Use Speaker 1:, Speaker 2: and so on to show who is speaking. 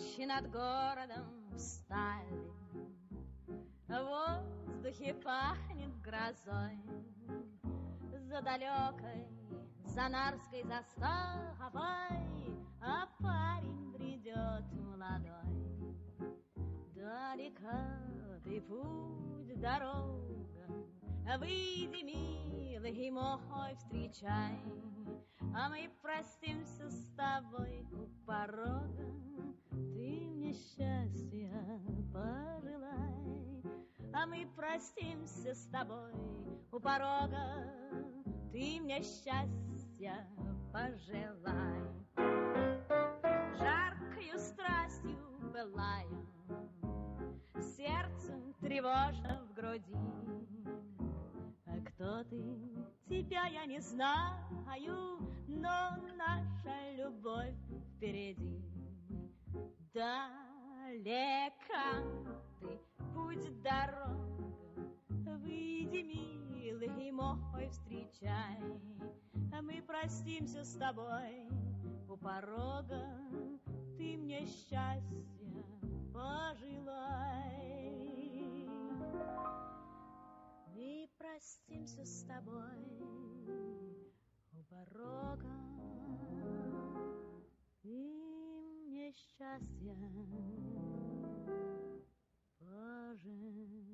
Speaker 1: Тучи над городом встали, в воздухе пахнет грозой. За далекой Занарской заставой, а парень бредет молодой. Далека ты путь, дорога, выйди, милый мой, встречай, а мы простимся с тобой у порога. Ты мне счастья пожелай, а мы простимся с тобой у порога. Ты мне счастья пожелай. Жаркою страстью пылая, сердцем тревожно в груди. А кто ты? Тебя я не знаю, но наша любовь впереди. Далека ты, путь, дорога, выйди, милый мой, встречай, а мы простимся с тобой у порога. Ты мне счастья пожелай. Мы простимся с тобой у порога. Ты мне счастья пожелай.